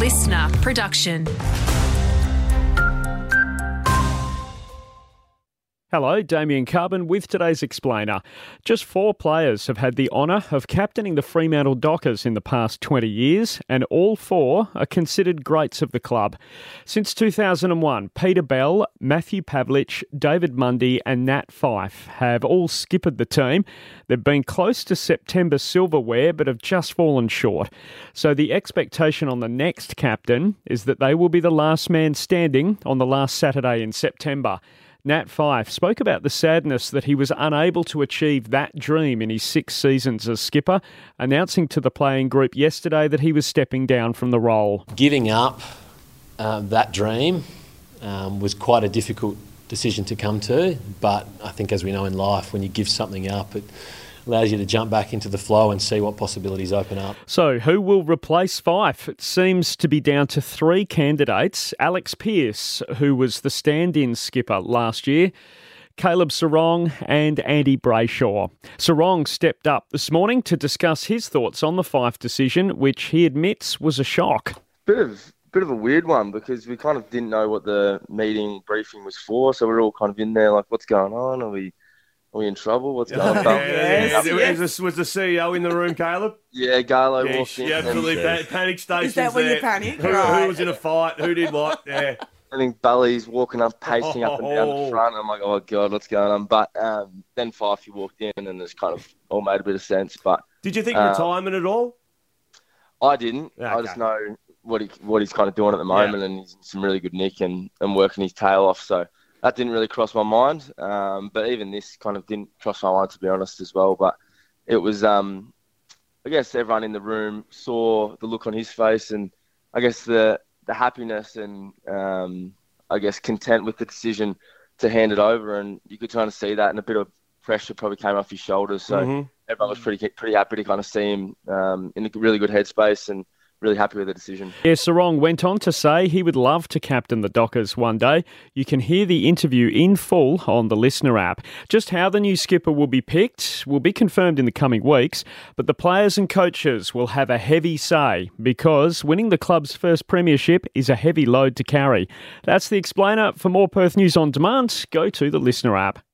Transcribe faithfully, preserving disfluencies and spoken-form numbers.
listener production. Hello, Damien Carbon with today's Explainer. Just four players have had the honour of captaining the Fremantle Dockers in the past twenty years, and all four are considered greats of the club. Since two thousand one, Peter Bell, Matthew Pavlich, David Mundy and Nat Fyfe have all skippered the team. They've been close to September silverware but have just fallen short. So the expectation on the next captain is that they will be the last man standing on the last Saturday in September. Nat Fyfe spoke about the sadness that he was unable to achieve that dream in his six seasons as skipper, announcing to the playing group yesterday that he was stepping down from the role. Giving up uh, that dream um, was quite a difficult decision to come to, but I think, as we know in life, when you give something up, it allows you to jump back into the flow and see what possibilities open up. So who will replace Fyfe? It seems to be down to three candidates. Alex Pearce, who was the stand-in skipper last year, Caleb Serong and Andy Brayshaw. Serong stepped up this morning to discuss his thoughts on the Fyfe decision, which he admits was a shock. Bit of bit of a weird one, because we kind of didn't know what the meeting briefing was for, so we're all kind of in there like, what's going on? Are we Are we in trouble? What's going on? Yes, yes. Was, was the C E O in the room, Caleb? Yeah, Garlo yeah, walked in. Yeah, absolutely. And, pa- panic stations. Is that when there. you panic? Who, Right. who was in a fight? Who did what? Yeah. I think Bully's walking up, pacing up and down the front. I'm like, oh, God, what's going on? But um, then Fyfe walked in and it's kind of all made a bit of sense. But did you think uh, retirement at all? I didn't. Okay. I just know what he what he's kind of doing at the moment, Yeah. and he's in some really good nick and, and working his tail off. So that didn't really cross my mind. Um, but even this kind of didn't cross my mind, to be honest, as well. But it was, um, I guess everyone in the room saw the look on his face, and I guess the, the happiness and, um, I guess, content with the decision to hand it over. And you could kind of see that, and a bit of pressure probably came off his shoulders. So Mm-hmm. everyone was pretty pretty happy to kind of see him um, in a really good headspace, and really happy with the decision. Yeah, Serong went on to say he would love to captain the Dockers one day. You can hear the interview in full on the Listener app. Just how the new skipper will be picked will be confirmed in the coming weeks, but the players and coaches will have a heavy say, because winning the club's first premiership is a heavy load to carry. That's the Explainer. For more Perth news on demand, go to the Listener app.